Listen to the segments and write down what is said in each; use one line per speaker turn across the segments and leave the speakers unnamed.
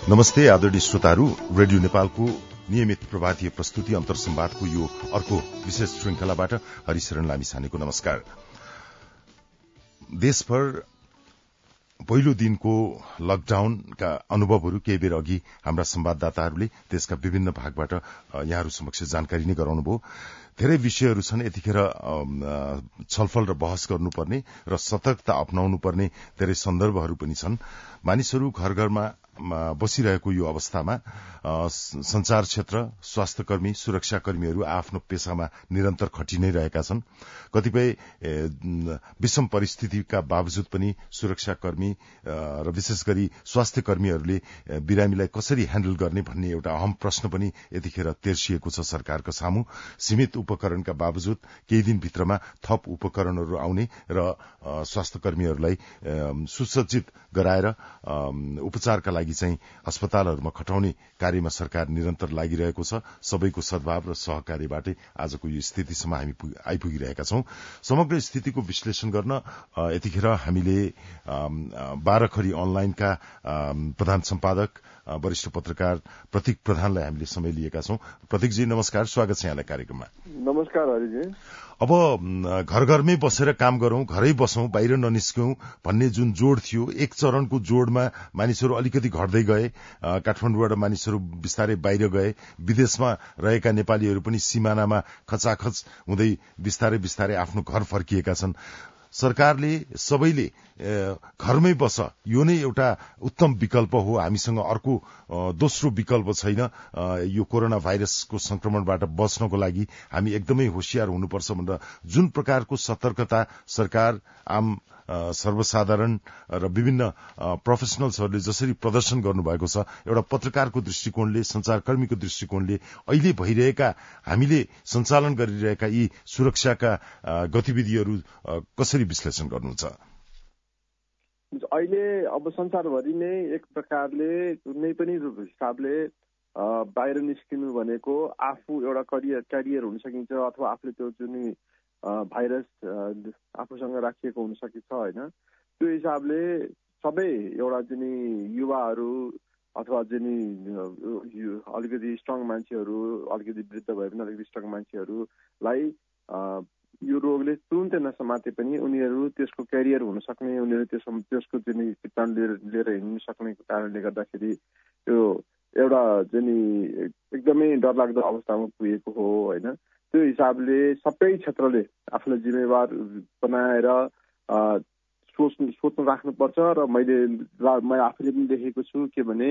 नमस्ते आदरणीय श्रोताहरू, रेडियो नेपालको नियमित प्रभातीय प्रस्तुति अन्तर्संवादको यो अर्को विशेष श्रृंखलाबाट हरिशरण लामिछानेको नमस्कार। देशभर पहिलो दिनको लकडाउनका अनुभवहरू केही बेर अघि हाम्रा संवाददाताहरूले देशका विभिन्न भागबाट यहाँहरू समक्ष जानकारी नै गराउनुभयो। धेरै विषयहरू छन् यतिखेर छलफल र बहस गर्नुपर्ने र सतर्कता अपनाउनुपर्ने धेरै सन्दर्भहरू पनि छन्। मानिसहरू घर घरमा बसिरहेको यो अवस्थामा संचार क्षेत्र, स्वास्थ्यकर्मी, सुरक्षाकर्मीहरू आफ्नो पेशामा निरन्तर खटि नै रहेका छन्। कतिपय विषम परिस्थितिका बावजुद पनि सुरक्षाकर्मी र विशेष गरी स्वास्थ्यकर्मीहरूले बिरामीलाई कसरी ह्याण्डल गर्ने भन्ने एउटा अहम प्रश्न पनि यतिखेर तेर्सिएको छ सरकारको सामु। सीमित उपकरणका बावजुद केही दिनभित्रमा थप उपकरणहरू आउने र स्वास्थ्यकर्मीहरूलाई सुसज्जित गराएर उपचारका लागि चाहिँ अस्पतालहरूमा खटाउने कार्यमा सरकार निरन्तर लागिरहेको छ। सबैको सद्भाव र सहकार्यबाटै आजको यो स्थितिसम्म हामी आइपुगिरहेका छौं। समग्र स्थितिको विश्लेषण गर्न यतिखेर हामीले 12 खरी अनलाइनका प्रधान सम्पादक वरिष्ठ पत्रकार प्रतीक प्रधानलाई हामीले समय लिएका छौं। प्रतीकजी नमस्कार, स्वागत छ यहाँलाई कार्यक्रममा।
नमस्कार हरिजी।
अब घर घरमै बसेर काम गरौं, घरै बसौं, बाहिर ननिस्कौं भन्ने जुन जोड थियो, एक चरणको जोडमा मानिसहरू अलिकति घट्दै गए। काठमाडौँबाट मानिसहरू बिस्तारै बाहिर गए। विदेशमा रहेका नेपालीहरू पनि सिमानामा खचाखच हुँदै बिस्तारै बिस्तारै आफ्नो घर फर्किएका छन्। सरकारले सबैले घरमै बस, यो नै एउटा उत्तम विकल्प हो, हामीसँग अर्को दोस्रो विकल्प छैन, यो कोरोना भाइरसको संक्रमणबाट बच्नको लागि हामी एकदमै होशियार हुनुपर्छ भनेर जुन प्रकारको सतर्कता सरकार, आम सर्वसाधारण र विभिन्न प्रोफेसनल्सहरूले जसरी प्रदर्शन गर्नुभएको छ, एउटा पत्रकारको दृष्टिकोणले, संचारकर्मीको दृष्टिकोणले अहिले भइरहेका, हामीले सञ्चालन गरिरहेका यी सुरक्षाका गतिविधिहरू कसरी विश्लेषण गर्नुहुन्छ?
अहिले अब संसारभरि नै एक प्रकारले कुनै पनि हिसाबले बाहिर निस्किनु भनेको आफू एउटा क्यारियर हुन सकिन्छ अथवा आफूले त्यो जुन भाइरस आफूसँग राखिएको हुन सकिन्छ होइन। त्यो हिसाबले सबै एउटा जुन युवाहरू अथवा जुन अलिकति स्ट्रङ मान्छेहरू, अलिकति वृद्ध भए पनि अलिकति स्ट्रङ मान्छेहरूलाई यो रोगले तुरुन्तै नसमाते पनि उनीहरू त्यसको क्यारियर हुन सक्ने, उनीहरू त्यसको जुन किटाणु लिएर हिँड्न सक्ने कारणले गर्दाखेरि त्यो एउटा जुन एकदमै डरलाग्दो अवस्थामा पुगेको हो होइन। त्यो हिसाबले सबै क्षेत्रले आफूलाई जिम्मेवार बनाएर सोच्नु राख्नुपर्छ। र मैले आफूले पनि देखेको छु के भने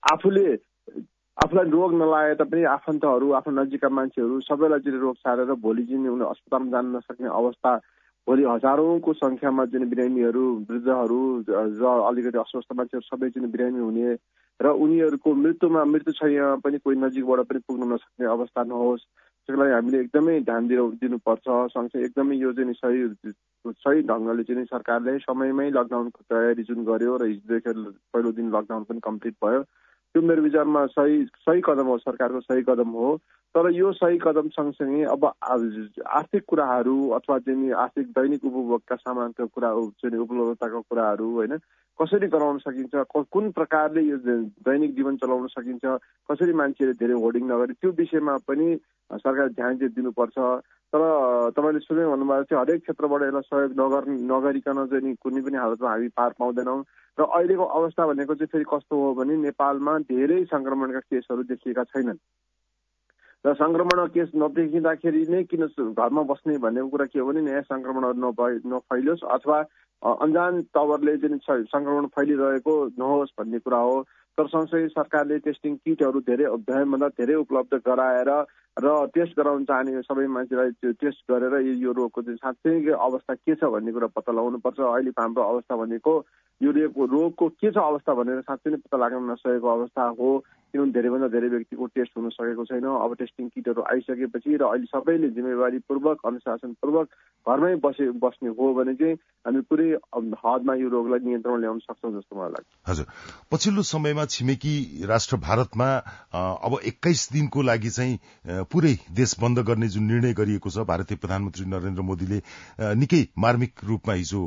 आफूलाई रोग नलागे तापनि आफन्तहरू, आफ्नो नजिकका मान्छेहरू सबैलाई जुन रोग सारेर भोलि जुन उनीहरू अस्पतालमा जान नसक्ने अवस्था, भोलि हजारौंको संख्यामा जुन बिरामीहरू, वृद्धहरू र अलिकति अस्वस्थ मान्छेहरू सबै जुन बिरामी हुने र उनीहरूको मृत्यु छैन पनि कोही नजिकबाट पनि पुग्न नसक्ने अवस्था नहोस्, त्यसको लागि हामीले एकदमै ध्यान दिनुपर्छ। सँगसँगै एकदमै यो जुन सही ढङ्गले जुन सरकारले समयमै लकडाउनको तयारी जुन गर्यो र हिजोदेखि पहिलो दिन लकडाउन पनि कम्प्लिट भयो, त्यो मेरो विचारमा सही कदम हो, सरकारको सही कदम हो। तर यो सही कदम सँगसँगै अब आर्थिक कुराहरू अथवा जुन आर्थिक दैनिक उपभोगका सामानको कुरा, जुन उपलब्धताको कुराहरू होइन, कसरी गराउन सकिन्छ, कुन प्रकारले यो दैनिक जीवन चलाउन सकिन्छ, कसरी मान्छेले धेरै होर्डिङ नगरे, त्यो विषयमा पनि सरकारले ध्यान दिनुपर्छ। तर तपाईँले सुने भन्नुभएको थियो हरेक क्षेत्रबाट यसलाई सहयोग नगरिकन चाहिँ कुनै पनि हालतमा हामी पार पाउँदैनौँ। र अहिलेको अवस्था भनेको चाहिँ फेरि कस्तो हो भने नेपालमा धेरै संक्रमणका केसहरू देखिएका छैनन् र संक्रमणका केस नदेखिँदाखेरि नै किन घरमा बस्ने भन्ने कुरा के हो भने नयाँ संक्रमणहरू नफैलियोस् अथवा अन्जान तवरले जुन संक्रमण फैलिरहेको नहोस् भन्ने कुरा हो। तर सँगसँगै सरकारले टेस्टिङ किटहरू धेरैभन्दा धेरै उपलब्ध गराएर र टेस्ट गराउन चाहने सबै मान्छेलाई टेस्ट गरेर यो रोगको चाहिँ साँच्चै अवस्था के छ भन्ने कुरा पत्ता लगाउनुपर्छ। अहिले हाम्रो अवस्था भनेको यो रोगको के छ अवस्था भनेर साँच्चै नै पत्ता लाग्न नसकेको अवस्था हो। किनभने धेरैभन्दा धेरै व्यक्तिको टेस्ट हुन सकेको छैन। अब टेस्टिङ किटहरू आइसकेपछि र अहिले सबैले जिम्मेवारीपूर्वक अनुशासनपूर्वक घरमै बस्ने हो भने चाहिँ हामी पुरै हदमा यो रोगलाई नियन्त्रणमा ल्याउन सक्छौँ जस्तो मलाई लाग्छ।
हजुर, पछिल्लो समयमा छिमेकी राष्ट्र भारतमा अब 21 दिनको लागि चाहिँ पुरै देश बन्द गर्ने जुन निर्णय गरिएको छ, भारतीय प्रधानमन्त्री नरेन्द्र मोदीले निकै मार्मिक रूपमा हिजो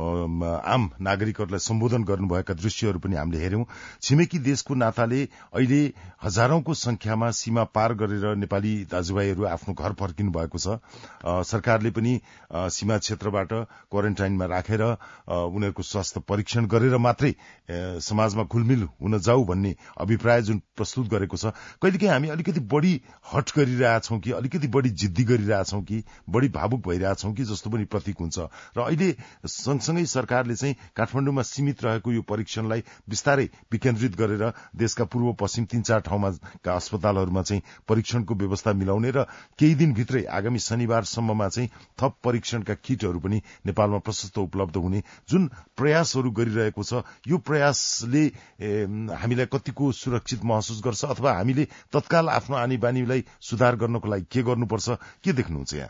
आम नागरिकहरूलाई सम्बोधन गर्नुभएका दृश्यहरू पनि हामीले हेर्यौं। छिमेकी देशको नाताले अहिले हजारौंको संख्यामा सीमा पार गरेर नेपाली दाजुभाइहरू आफ्नो घर फर्किनु भएको छ। सरकारले पनि सीमा क्षेत्रबाट क्वारेन्टाइनमा राखेर उनीहरूको स्वास्थ्य परीक्षण गरेर मात्रै समाजमा घुलमिल हुन जाऊ भन्ने अभिप्राय जुन प्रस्तुत गरेको छ, कहिलेकाहीँ हामी अलिकति बढी हट गरिरहेछौँ कि अलिकति बढी जिद्दी गरिरहेछौँ कि बढी भावुक भइरहेछौँ कि जस्तो पनि प्रतीक हुन्छ। र अहिले सँगसँगै सरकारले चाहिँ काठमाडौँमा सीमित रहेको यो परीक्षणलाई बिस्तारै विकेन्द्रित गरेर देशका पूर्व पश्चिम 3-4 ठाउँमा अस्पतालहरूमा चाहिँ परीक्षणको व्यवस्था मिलाउने र केही दिनभित्रै आगामी शनिबारसम्ममा चाहिँ थप परीक्षणका किटहरू पनि नेपालमा प्रशस्त उपलब्ध हुने जुन प्रयासहरू गरिरहेको छ, यो प्रयासले हामीलाई कतिको सुरक्षित महसुस गर्छ अथवा हामीले तत्काल आफ्नो आनी बानीलाई सुधार गर्नको लागि के गर्नुपर्छ, के देख्नुहुन्छ यहाँ?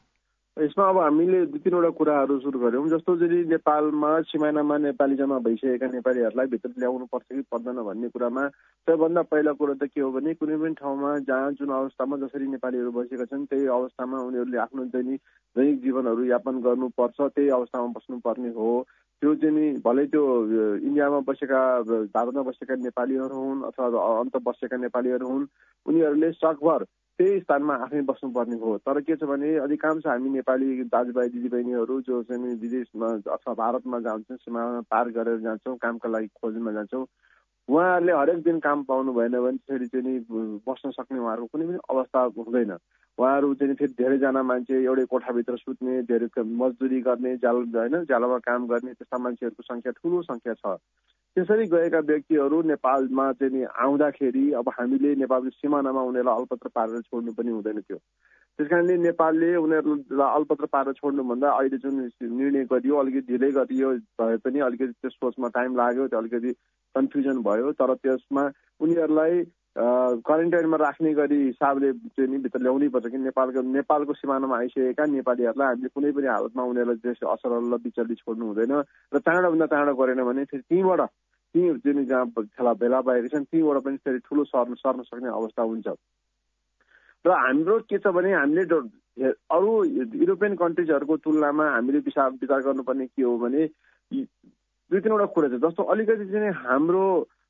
यसमा अब हामीले 2-3वटा कुराहरू सुरु गर्यौं। जस्तो যদি नेपालमा सिमानामा नेपाली जम्मा भइसकेका नेपालीहरूलाई भित्र ल्याउनु पर्छ कि पर्दैन भन्ने कुरामा सबैभन्दा पहिला कुरा त के हो भने कुनै पनि ठाउँमा जहाँ जुन अवस्थामा जसरी नेपालीहरू बसेका छन् त्यही अवस्थामा उनीहरूले आफ्नो दैनिक जीवनहरू यापन गर्नुपर्छ, त्यही अवस्थामा बस्नुपर्ने हो। त्यो चाहिँ भलै त्यो इन्डियामा बसेका भारतमा बसेका नेपालीहरू हुन् अथवा अन्त बसेका नेपालीहरू हुन्, उनीहरूले सकभर त्यही स्थानमा आफै बस्नुपर्ने हो। तर के छ भने अधिकांश हामी नेपाली दाजुभाइ दिदीबहिनीहरू जो चाहिँ विदेशमा अथवा भारतमा जान्छौँ, सीमामा पार गरेर जान्छौँ, कामका लागि खोज्नमा जान्छौँ, उहाँहरूले हरेक दिन काम पाउनु भएन भने फेरि चाहिँ बस्न सक्ने उहाँहरूको कुनै पनि अवस्था हुँदैन। उहाँहरू चाहिँ फेरि धेरैजना मान्छे एउटै कोठाभित्र सुत्ने, धेरै मजदुरी गर्ने, जालोमा काम गर्ने त्यस्ता मान्छेहरूको संख्या ठुलो संख्या छ। त्यसरी गएका व्यक्तिहरू नेपालमा चाहिँ आउँदाखेरि अब हामीले नेपालको सिमानामा उनीहरूलाई अलपत्र पारेर छोड्नु पनि हुँदैन थियो। त्यसकारणले नेपालले उनीहरूलाई अलपत्र पारेर छोड्नुभन्दा अहिले जुन निर्णय गरियो अलिकति ढिलै गरियो भए पनि अलिकति त्यो सोचमा टाइम लाग्यो, त्यो अलिकति कन्फ्युजन भयो। तर त्यसमा उनीहरूलाई क्वारेन्टाइनमा राख्ने गरी हिसाबले चाहिँ भित्र ल्याउनै पर्छ कि नेपालको सिमानामा आइसकेका नेपालीहरूलाई हामीले कुनै पनि हालतमा उनीहरूलाई त्यस असरल बिचल्ली छोड्नु हुँदैन र चाँडोभन्दा चाँडो गरेन भने फेरि ती जुन जहाँ भेला भएका छन् तीबाट पनि फेरि ठुलो सर्न सक्ने अवस्था हुन्छ। र हाम्रो के छ भने हामीले अरू युरोपियन कन्ट्रिजहरूको तुलनामा हामीले विचार गर्नुपर्ने के हो भने 2-3वटा कुरा छ। जस्तो अलिकति चाहिँ हाम्रो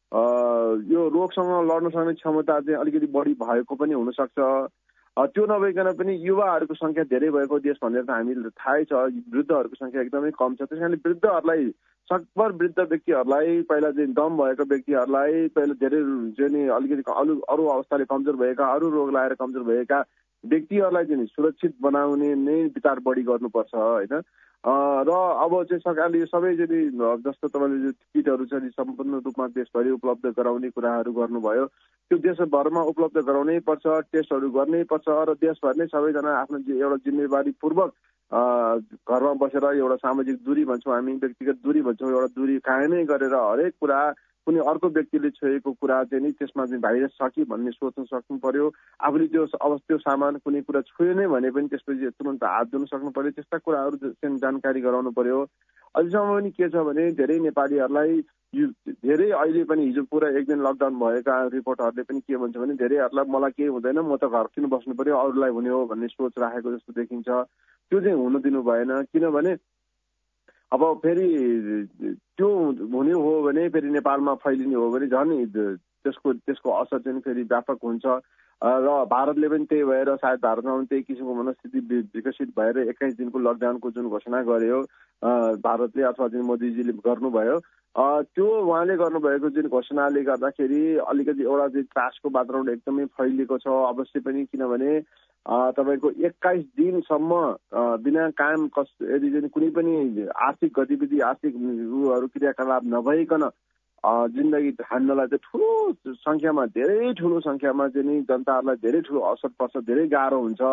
यो रोगसँग लड्न सक्ने क्षमता चाहिँ अलिकति बढी भएको पनि हुनसक्छ। त्यो नभइकन पनि युवाहरूको संख्या धेरै भएको देश भनेर त हामीले थाहै छ, वृद्धहरूको संख्या एकदमै कम छ। त्यस कारणले वृद्धहरूलाई सकभर वृद्ध व्यक्तिहरूलाई पहिला चाहिँ दम भएको व्यक्तिहरूलाई पहिला धेरै चाहिँ अलिकति अरू अवस्थाले कमजोर भएका, अरू रोग लागेर कमजोर भएका व्यक्तिहरूलाई चाहिँ सुरक्षित बनाउने नै विचार बढी गर्नुपर्छ होइन। र अब चाहिँ सरकारले यो सबै चाहिँ जस्तो तपाईँले किटहरू चाहिँ सम्पूर्ण रूपमा देशभरि उपलब्ध गराउने कुराहरू गर्नुभयो, त्यो देशभरमा उपलब्ध गराउनै पर्छ, टेस्टहरू गर्नै पर्छ र देशभर नै सबैजना आफ्नो एउटा जिम्मेवारीपूर्वक घरमा बसेर एउटा सामाजिक दूरी भन्छौँ हामी, व्यक्तिगत दूरी भन्छौँ, एउटा दूरी कायमै गरेर हरेक कुरा कुनै अर्को व्यक्तिले छोएको कुरा चाहिँ नि त्यसमा चाहिँ भाइरस छ कि भन्ने सोच्न सक्नु पर्यो। आफूले त्यो सामान कुनै कुरा छोयो नै भने पनि त्यसपछि तुरन्त हात धुन सक्नु पर्यो। त्यस्ता कुराहरू चाहिँ जानकारी गराउनु पर्यो। अहिलेसम्म पनि के छ भने धेरै नेपालीहरूलाई धेरै अहिले पनि हिजो पुरा 1 दिन लकडाउन भएका रिपोर्टहरूले पनि के भन्छ भने धेरैहरूलाई मलाई केही हुँदैन, म त घर किन बस्नु पर्यो, अरूलाई हुने हो भन्ने सोच राखेको जस्तो देखिन्छ। त्यो चाहिँ हुन दिनु भएन, किनभने अब फेरि त्यो हुने हो भने फेरि नेपालमा फैलिने हो भने झन् त्यसको असर चाहिँ फेरि व्यापक हुन्छ। र भारतले पनि त्यही भएर सायद भारतमा पनि त्यही किसिमको मनस्थिति विकसित भएर 21 दिनको लकडाउनको जुन घोषणा गर्यो भारतले अथवा जुन मोदीजीले गर्नुभयो, त्यो उहाँले गर्नुभएको जुन घोषणाले गर्दाखेरि अलिकति एउटा चाहिँ त्रासको वातावरण एकदमै फैलिएको छ अवश्य पनि। किनभने तपाईँको 21 दिनसम्म बिना काम यदि चाहिँ कुनै पनि आर्थिक गतिविधि आर्थिक क्रियाकलाप नभइकन जिन्दगी धान्नलाई चाहिँ ठुलो सङ्ख्यामा धेरै ठुलो सङ्ख्यामा चाहिँ जनताहरूलाई धेरै ठुलो असर पर्छ, धेरै गाह्रो हुन्छ।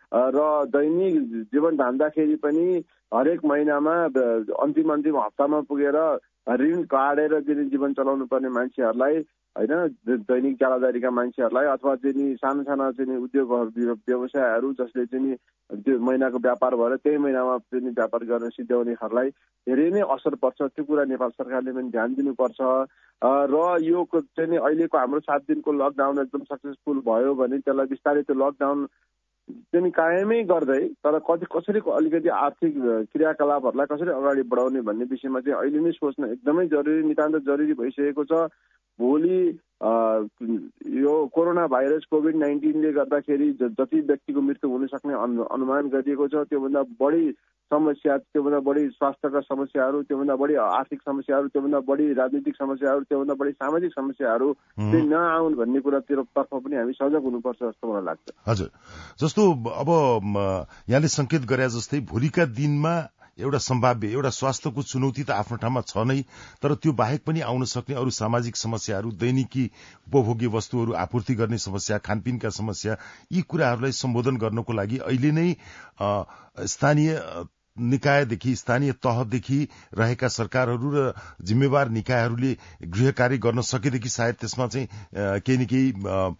र दैनिक जीवन धान्दाखेरि पनि हरेक महिनामा अन्तिम हप्तामा पुगेर ऋण काटेर चाहिँ जीवन चलाउनु पर्ने मान्छेहरूलाई होइन, दैनिक ज्यालादारीका मान्छेहरूलाई अथवा चाहिँ साना चाहिँ उद्योगहरू व्यवसायहरू जसले चाहिँ त्यो महिनाको व्यापार भएर त्यही महिनामा चाहिँ व्यापार गर्न सिद्ध्याउनेहरूलाई धेरै नै असर पर्छ। त्यो कुरा नेपाल सरकारले पनि ध्यान दिनुपर्छ। र यो चाहिँ अहिलेको हाम्रो 7 दिनको लकडाउन एकदम सक्सेसफुल भयो भने त्यसलाई बिस्तारै त्यो लकडाउन चाहिँ कायमै गर्दै तर कसरी अलिकति आर्थिक क्रियाकलापहरूलाई कसरी अगाडि बढाउने भन्ने विषयमा चाहिँ अहिले नै सोच्न एकदमै जरुरी, नितान्त जरुरी भइसकेको छ। भोलि यो कोरोना भाइरस कोभिड-19ले गर्दाखेरि जति व्यक्तिको मृत्यु हुन सक्ने अनुमान गरिएको छ, त्योभन्दा बढी समस्या, त्योभन्दा बढी स्वास्थ्यका समस्याहरू, त्योभन्दा बढी आर्थिक समस्याहरू, त्योभन्दा बढी राजनीतिक समस्याहरू, त्योभन्दा बढी सामाजिक समस्याहरू चाहिँ नआउन् भन्ने कुरातर्फ पनि हामी सजग हुनुपर्छ जस्तो मलाई लाग्छ।
हजुर, जस्तो अब यहाँले संकेत गरे जस्तै भोलिका दिनमा एउटा सम्भाव्य एउटा स्वास्थ्यको चुनौती त आफ्नो ठाउँमा छ नै, तर त्यो बाहेक पनि आउन सक्ने अरू सामाजिक समस्याहरू, दैनिकी उपभोग्य वस्तुहरू आपूर्ति गर्ने समस्या, खानपिनका समस्या, यी कुराहरूलाई सम्बोधन गर्नको लागि अहिले नै स्थानीय निकायदेखि स्थानीय तहदेखि रहेका सरकारहरू र जिम्मेवार निकायहरूले गृह कार्य गर्न सकेदेखि सायद त्यसमा चाहिँ केही न केही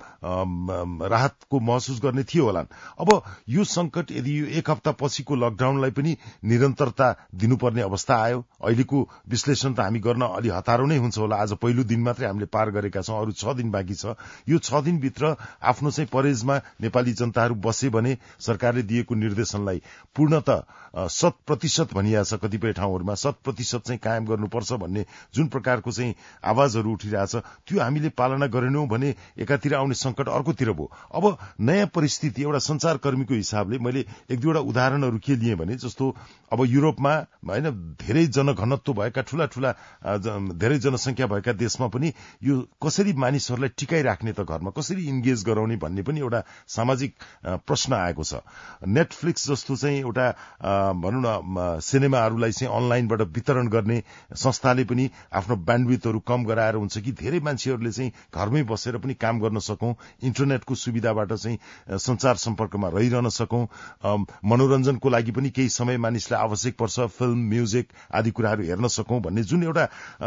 राहतको महसुस गर्ने थियो होलान्। अब यो संकट यदि यो 1 हप्ता पछिको लकडाउनलाई पनि निरन्तरता दिनुपर्ने अवस्था आयो, अहिलेको विश्लेषण त हामी गर्न अलि हतारो नै हुन्छ होला। आज पहिलो दिन मात्रै हामीले पार गरेका छौं, अरू 6 दिन बाँकी छ। यो 6 दिनभित्र आफ्नो चाहिँ परेजमा नेपाली जनताहरू बसे भने सरकारले दिएको निर्देशनलाई पूर्णतः 100% भनिएको छ, कतिपय ठाउँहरूमा 100% चाहिँ कायम गर्नुपर्छ भन्ने जुन प्रकारको चाहिँ आवाजहरू उठिरहेछ, त्यो हामीले पालना गरेनौं भने एकातिर आउने संकट अर्कोतिर भयो। अब नयाँ परिस्थिति एउटा संचारकर्मीको हिसाबले मैले 1-2वटा उदाहरणहरू के लिए भने, जस्तो अब युरोपमा हैन धेरै जनघनत्व भएका ठूला धेरै जनसंख्या भएका देशमा पनि यो कसरी मानिसहरूलाई टिकाइराख्ने त घरमा कसरी इन्गेज गराउने भन्ने पनि एउटा सामाजिक प्रश्न आएको छ। नेटफ्लिक्स जस्तो चाहिँ एउटा भनौं न सिनेमाहरूलाई चाहिँ अनलाइनबाट वितरण गर्ने संस्थाले पनि आफ्नो ब्यान्डविड्थहरू कम गराएर हुन्छ कि धेरै मान्छेहरूले चाहिँ घरमै बसेर पनि काम गर्न सकौं, इन्टरनेटको सुविधाबाट चाहिँ संचार सम्पर्कमा रहिरहन सकौं, मनोरञ्जनको लागि पनि केही समय मानिसलाई आवश्यक पर्छ, फिल्म, म्युजिक आदि कुराहरू हेर्न सकौं भन्ने जुन एउटा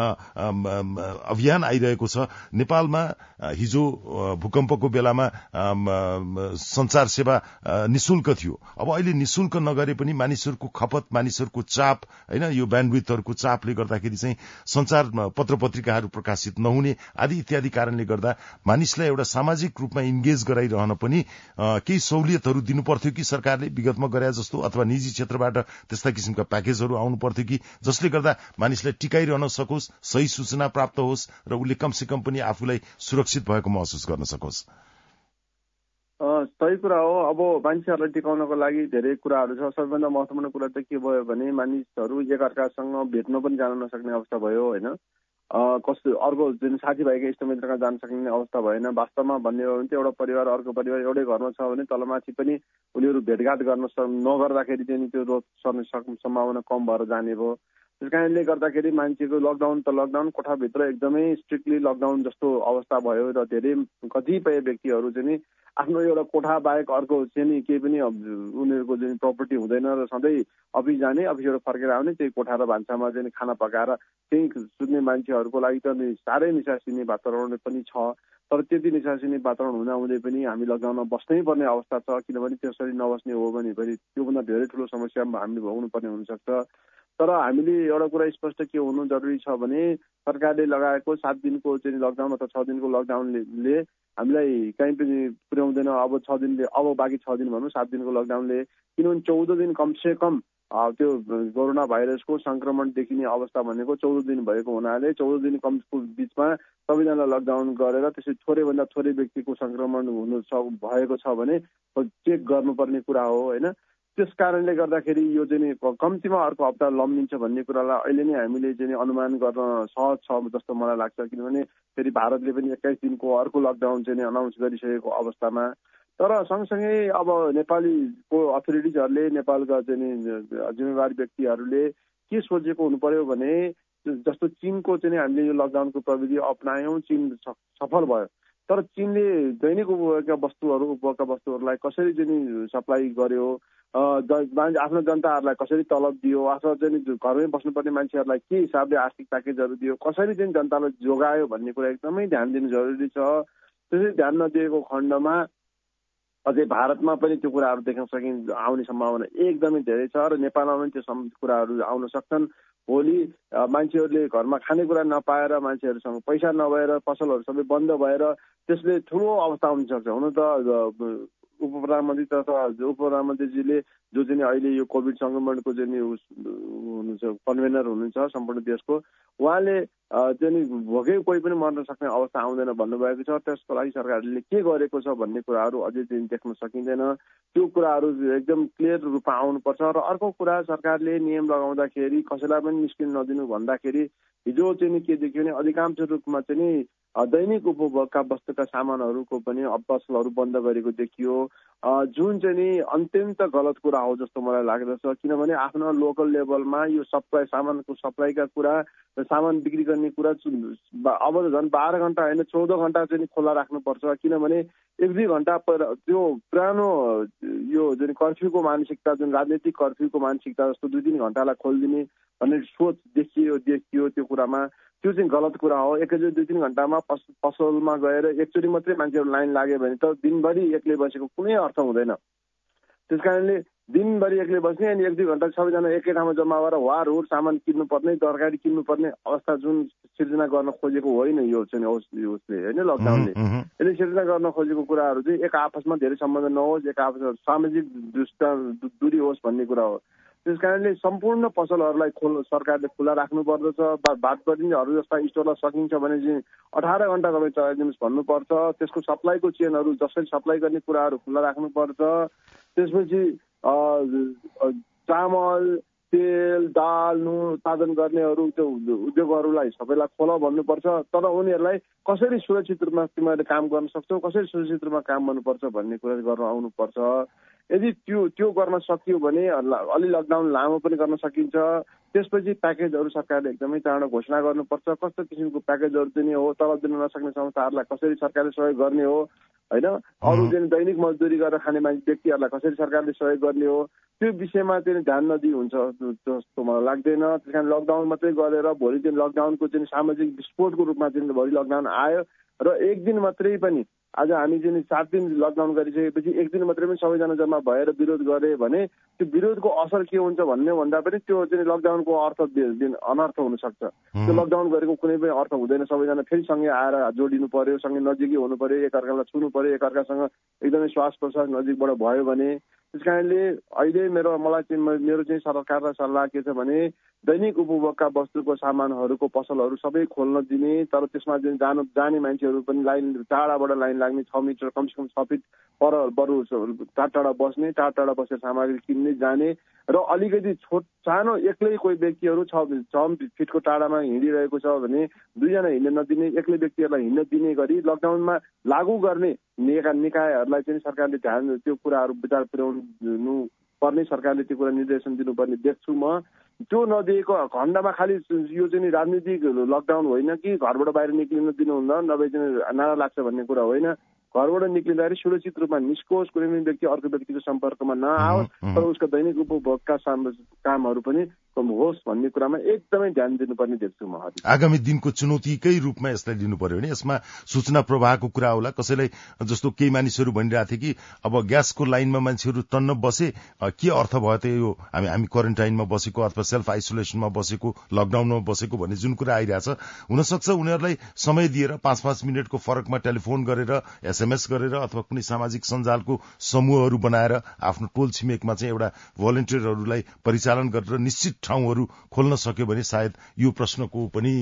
अभियान आइरहेको छ। नेपालमा हिजो भूकम्पको बेलामा संचार सेवा निशुल्क थियो, अब अहिले निशुल्क नगरे पनि मानिसहरूको खपत, मानिसहरूको चाप हैन, यो ब्यान्डविड्थहरूको चापले गर्दाखेरि चाहिँ संचार पत्र पत्रिकाहरू प्रकाशित नहुने आदि इत्यादि कारणले गर्दा मानिसलाई एउटा सामाजिक रूपमा इन्गेज गराइरहन पनि केही सहुलियतहरू दिनु पर्थ्यो कि सरकारले विगतमा गरे जस्तो, अथवा निजी क्षेत्रबाट त्यस्ता किसिमका प्याकेजहरू आउनु पर्थ्यो कि जसले गर्दा मानिसलाई टिकाइरहन सकोस्, सही सूचना प्राप्त होस् र उसले कमसेकम पनि आफूलाई सुरक्षित भएको महसुस गर्न सकोस्।
सही कुरा हो। अब मान्छेहरूलाई टिकाउनको लागि धेरै कुराहरू छ। सबैभन्दा महत्त्वपूर्ण कुरा चाहिँ के भयो भने मानिसहरू एकअर्कासँग भेट्न पनि जान नसक्ने अवस्था भयो होइन, कस्तो अर्को जुन साथीभाइको इष्टमित्रका जान सक्ने अवस्था भएन। वास्तवमा भन्ने हो भने चाहिँ एउटा परिवार अर्को परिवार एउटै घरमा छ भने तलमाथि पनि उनीहरू भेटघाट गर्न नगर्दाखेरि चाहिँ त्यो रोग सर्ने सम्भावना कम भएर जाने भयो। त्यस कारणले गर्दाखेरि मान्छेको लकडाउन त लकडाउन, कोठाभित्र एकदमै स्ट्रिक्टली लकडाउन जस्तो अवस्था भयो र धेरै कतिपय व्यक्तिहरू चाहिँ आफ्नो एउटा कोठा बाहेक अर्को चाहिँ केही पनि उनीहरूको चाहिँ प्रपर्टी हुँदैन र सधैँ अफिस जाने, अफिसबाट फर्केर आउने, त्यही कोठा र भान्सामा चाहिँ खाना पकाएर त्यही सुत्ने मान्छेहरूको लागि त साह्रै निसासिने वातावरण पनि छ। तर त्यति निसासिने वातावरण हुँदाहुँदै पनि हामी लकडाउनमा बस्नै पर्ने अवस्था छ, किनभने त्यसरी नबस्ने हो भने फेरि त्योभन्दा धेरै ठुलो समस्या हामीले भोग्नुपर्ने हुनसक्छ। तर हामीले एउटा कुरा स्पष्ट के हुनु जरुरी छ भने सरकारले लगाएको 7 दिनको चाहिँ लकडाउन अथवा 6 दिनको लकडाउनले हामीलाई कहीँ पनि पुर्याउँदैन। अब 6 दिनले, अब बाँकी 6 दिन भनौँ 7 दिनको लकडाउनले, किनभने 14 दिन कमसे कम त्यो कोरोना भाइरसको संक्रमण देखिने अवस्था भनेको 14 दिन भएको हुनाले 14 दिन कमको बिचमा सबैजनालाई लकडाउन गरेर त्यसै थोरैभन्दा थोरै व्यक्तिको संक्रमण हुनु भएको छ भने चेक गर्नुपर्ने कुरा हो होइन। त्यस कारणले गर्दाखेरि यो चाहिँ कम्तीमा अर्को हप्ता लम्बिन्छ भन्ने कुरालाई अहिले नै हामीले चाहिँ अनुमान गर्न सहज छ जस्तो मलाई लाग्छ, किनभने फेरि भारतले पनि 21 दिनको अर्को लकडाउन चाहिँ अनाउन्स गरिसकेको अवस्थामा। तर सँगसँगै अब नेपालीको अथोरिटिजहरूले, नेपालका चाहिँ जिम्मेवार व्यक्तिहरूले के सोचेको हुनु पर्यो भने, जस्तो चीनको चाहिँ हामीले यो लकडाउनको प्रविधि अपनायौँ, चीन सफल भयो, तर चीनले दैनिक उपभोगका वस्तुहरूलाई कसरी चाहिँ सप्लाई गर्यो, आफ्नो जनताहरूलाई कसरी तलब दियो, अथवा चाहिँ घरमै बस्नुपर्ने मान्छेहरूलाई के हिसाबले आर्थिक प्याकेजहरू दियो, कसरी चाहिँ जनतालाई जोगायो भन्ने कुरा एकदमै ध्यान दिनु जरुरी छ। त्यसरी ध्यान नदिएको खण्डमा अझै भारतमा पनि त्यो कुराहरू देख्न आउने सम्भावना एकदमै धेरै छ र नेपालमा पनि त्यो कुराहरू आउन सक्छन्। भोलि मान्छेहरूले घरमा खानेकुरा नपाएर, मान्छेहरूसँग पैसा नभएर, पसलहरू सबै बन्द भएर त्यसले ठुलो अवस्था हुन सक्छ। हुन त उपप्रधानमन्त्रीजीले जो चाहिँ अहिले यो कोभिड संक्रमणको चाहिँ हुनुहुन्छ कन्भेनर हुनुहुन्छ सम्पूर्ण देशको, उहाँले चाहिँ भोकै कोही पनि मर्न सक्ने अवस्था आउँदैन भन्नुभएको छ। त्यसको लागि सरकारले के गरेको छ भन्ने कुराहरू अझै चाहिँ देख्न सकिँदैन। त्यो कुराहरू एकदम क्लियर रूपमा आउनुपर्छ। र अर्को कुरा, सरकारले नियम लगाउँदाखेरि कसैलाई पनि निस्किन नदिनु भन्दाखेरि हिजो चाहिँ के देखियो भने अधिकांश रूपमा चाहिँ दैनिक उपभोगका वस्तुका सामानहरूको पनि पसलहरू बन्द गरेको देखियो, जुन चाहिँ नि अत्यन्त गलत कुरा हो जस्तो मलाई लाग्दछ। किनभने आफ्नो लोकल लेभलमा यो सामानको सप्लाईका कुरा, सामान बिक्री गर्ने कुरा अब झन् 12 घण्टा होइन 14 घण्टा चाहिँ खुल्ला राख्नुपर्छ। किनभने 1-2 घण्टा त्यो पुरानो यो जुन कर्फ्यूको मानसिकता, जुन राजनीतिक कर्फ्यूको मानसिकता जस्तो 2-3 घण्टालाई खोलिदिने भन्ने सोच देखियो त्यो कुरामा, त्यो चाहिँ गलत कुरा हो। एकैचोटि 2-3 घण्टामा पसलमा गएर एकचोटि मात्रै मान्छेहरू लाइन लाग्यो भने त दिनभरि एक्लै बसेको कुनै अर्थ हुँदैन। त्यस कारणले दिनभरि एक्लै बस्ने अनि 1-2 घण्टा सबैजना एकै ठाउँमा जम्मा भएर वारहुर सामान किन्नुपर्ने, तरकारी किन्नुपर्ने अवस्था जुन सिर्जना गर्न खोजेको होइन यो चाहिँ उसले होइन, लकडाउनले यसले सिर्जना गर्न खोजेको कुराहरू चाहिँ एक आपसमा धेरै सम्बन्ध नहोस्, एक आपसमा सामाजिक दूरी होस् भन्ने कुरा हो। त्यस कारणले सम्पूर्ण पसलहरूलाई सरकारले खुला राख्नु पर्दछ। बात गरिनेहरू जस्ता स्टोरलाई सकिन्छ भने चाहिँ 18 घण्टा तपाईँ चलाइदिनुहोस् भन्नुपर्छ। त्यसको सप्लाईको चेनहरू जसरी सप्लाई गर्ने कुराहरू खुला राख्नुपर्छ। त्यसपछि चामल, तेल, दाल, नुन उत्पादन गर्नेहरू त्यो उद्योगहरूलाई सबैलाई खोला भन्नुपर्छ। तर उनीहरूलाई कसरी सुरक्षित रूपमा तिमीहरूले काम गर्न सक्छौ, कसरी सुरक्षित रूपमा काम गर्नुपर्छ भन्ने कुरा गर्न आउनुपर्छ। यदि त्यो गर्न सकियो भने अलि लकडाउन लामो पनि गर्न सकिन्छ। त्यसपछि प्याकेजहरू सरकारले एकदमै चाँडो घोषणा गर्नुपर्छ। कस्तो किसिमको प्याकेजहरू दिने हो, तलब दिन नसक्ने संस्थाहरूलाई कसरी सरकारले सहयोग गर्ने हो होइन, अरू चाहिँ दैनिक मजदुरी गरेर खाने व्यक्तिहरूलाई कसरी सरकारले सहयोग गर्ने हो, त्यो विषयमा चाहिँ ध्यान नदिई हुन्छ जस्तो मलाई लाग्दैन। त्यस कारण लकडाउन मात्रै गरेर भोलि चाहिँ लकडाउनको चाहिँ सामाजिक विस्फोटको रूपमा चाहिँ भोलि लकडाउन आयो र एक दिन मात्रै पनि, आज हामी चाहिँ 7 दिन लकडाउन गरिसकेपछि 1 दिन मात्रै पनि सबैजना जम्मा भएर विरोध गरे भने त्यो विरोधको असर के हुन्छ भन्ने भन्दा पनि त्यो चाहिँ लकडाउनको अर्थ अनर्थ हुनसक्छ। त्यो लकडाउन गरेको कुनै पनि अर्थ हुँदैन। सबैजना फेरि सँगै आएर जोडिनु पर्यो, सँगै नजिकै हुनु पर्यो, एकअर्कालाई छुनु पर्यो, एकअर्कासँग एकदमै श्वास प्रश्वास नजिकबाट भयो भने। त्यस कारणले अहिले मेरो चाहिँ सरकारलाई सल्लाह के छ भने दैनिक उपभोगका वस्तुको सामानहरूको पसलहरू सबै खोल्न दिने, तर त्यसमा जाने मान्छेहरू पनि टाढाबाट लाइन लाग्ने, 6 मिटर कमसेकम 6 फिट पर बरु टाढा बस्ने, टाढा बसेर सामग्री किन्ने जाने र अलिकति सानो एक्लै कोही व्यक्तिहरू 6 फिटको टाढामा हिँडिरहेको छ भने 2 जना हिँड्न नदिने, एक्लै व्यक्तिहरूलाई हिँड्न दिने गरी लकडाउनमा लागू गर्ने निकायहरूलाई चाहिँ सरकारले त्यो कुराहरू विचार पुर्याउनु पर्ने, सरकारले त्यो कुरा निर्देशन दिनुपर्ने देख्छु म। त्यो नदिएको खण्डमा खालि यो चाहिँ राजनीतिक लकडाउन होइन कि घरबाट बाहिर निक्लिन दिनुहुन्न, नभए चाहिँ नारा लाग्छ भन्ने कुरा होइन। घरबाट निक्लिँदाखेरि सुरक्षित रूपमा निस्कोस्, कुनै पनि व्यक्ति अर्को व्यक्तिको सम्पर्कमा नआओस्, तर उसको दैनिक उपभोगका कामहरू पनि होस् भन्ने कुरामा एकदमै ध्यान दिनुपर्ने देख्छु म।
आगामी दिनको चुनौतीकै रूपमा यसलाई लिनु पर्यो भने यसमा सूचना प्रवाहको कुरा होला। कसैलाई जस्तो केही मानिसहरू भनिरहेको थिए कि अब ग्यासको लाइनमा मान्छेहरू तन्न बसे, के अर्थ भयो त यो हामी क्वारेन्टाइनमा बसेको अथवा सेल्फ आइसोलेसनमा बसेको, लकडाउनमा बसेको भन्ने जुन कुरा आइरहेछ। हुनसक्छ उनीहरूलाई समय दिएर 5-5 मिनटको फरकमा टेलिफोन गरेर, SMS गरेर अथवा कुनै सामाजिक सञ्जालको समूहहरू बनाएर आफ्नो टोल छिमेकमा चाहिँ एउटा भोलिन्टियरहरूलाई परिचालन गरेर निश्चित ठाउँहरू खोल्न सक्यो भने सायद यो प्रश्नको पनि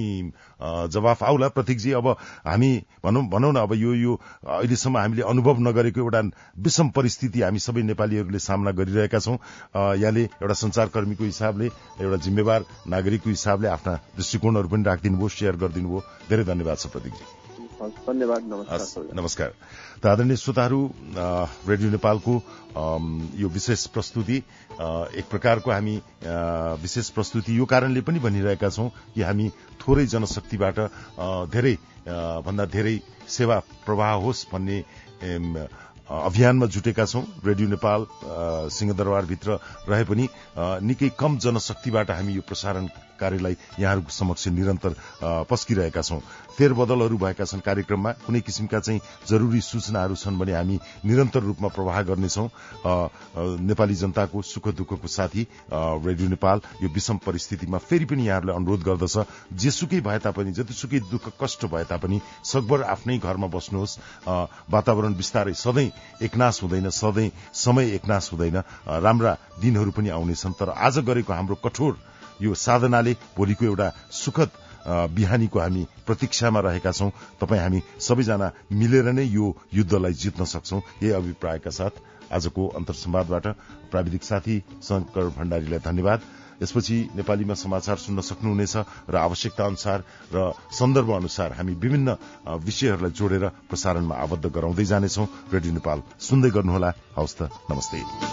जवाफ आउला। प्रतीकजी, अब हामी भनौँ न, अब यो अहिलेसम्म हामीले अनुभव नगरेको एउटा विषम परिस्थिति हामी सबै नेपालीहरूले सामना गरिरहेका छौँ। यहाँले एउटा संचारकर्मीको हिसाबले, एउटा जिम्मेवार नागरिकको हिसाबले आफ्ना दृष्टिकोणहरू पनि राखिदिनु भयो, सेयर गरिदिनु भयो। धेरै धन्यवाद छ प्रतीकजी।
धन्यवाद, नमस्कार।
नमस्कार। त आदरणीय श्रोताहरू, रेडियो नेपालको यो विशेष प्रस्तुति एक प्रकारको हामी विशेष प्रस्तुति यो कारणले पनि भनिरहेका छौं कि हामी थोरै जनशक्तिबाट धेरै भन्दा धेरै सेवा प्रवाह होस् भन्ने अभियानमा जुटेका छौं। रेडियो नेपाल सिंहदरबारभित्र रहे पनि निकै कम जनशक्तिबाट हामी यो प्रसारण कार्यलाई यहाँहरूको समक्ष निरन्तर पस्किरहेका छौं। फेरबदलहरू भएका छन् कार्यक्रममा, कुनै किसिमका चाहिँ जरूरी सूचनाहरू छन् भने हामी निरन्तर रूपमा प्रवाह गर्नेछौं। नेपाली जनताको सुख दुःखको साथी रेडियो नेपाल यो विषम परिस्थितिमा फेरि पनि यहाँहरूलाई अनुरोध गर्दछ, जेसुकै भए तापनि, जतिसुकै दुःख कष्ट भए तापनि सकभर आफ्नै घरमा बस्नुहोस्। वातावरण बिस्तारै सधैँ एकनाश हुँदैन, सधैँ समय एकनाश हुँदैन, राम्रा दिनहरू पनि आउनेछन्। तर आज गरेको हाम्रो कठोर यो साधनाले भोलिको एउटा सुखद बिहानीको हामी प्रतीक्षामा रहेका छौं। तपाईँ हामी सबैजना मिलेर नै यो युद्धलाई जित्न सक्छौं। यही अभिप्रायका साथ आजको अन्तर्संवादबाट प्राविधिक साथी शंकर भण्डारीलाई धन्यवाद। यसपछि नेपालीमा समाचार सुन्न सक्नुहुनेछ र आवश्यकता अनुसार र सन्दर्भ अनुसार हामी विभिन्न विषयहरूलाई जोडेर प्रसारणमा आबद्ध गराउँदै जानेछौं। रेडियो नेपाल सुन्दै गर्नुहोला। हवस् त, नमस्ते।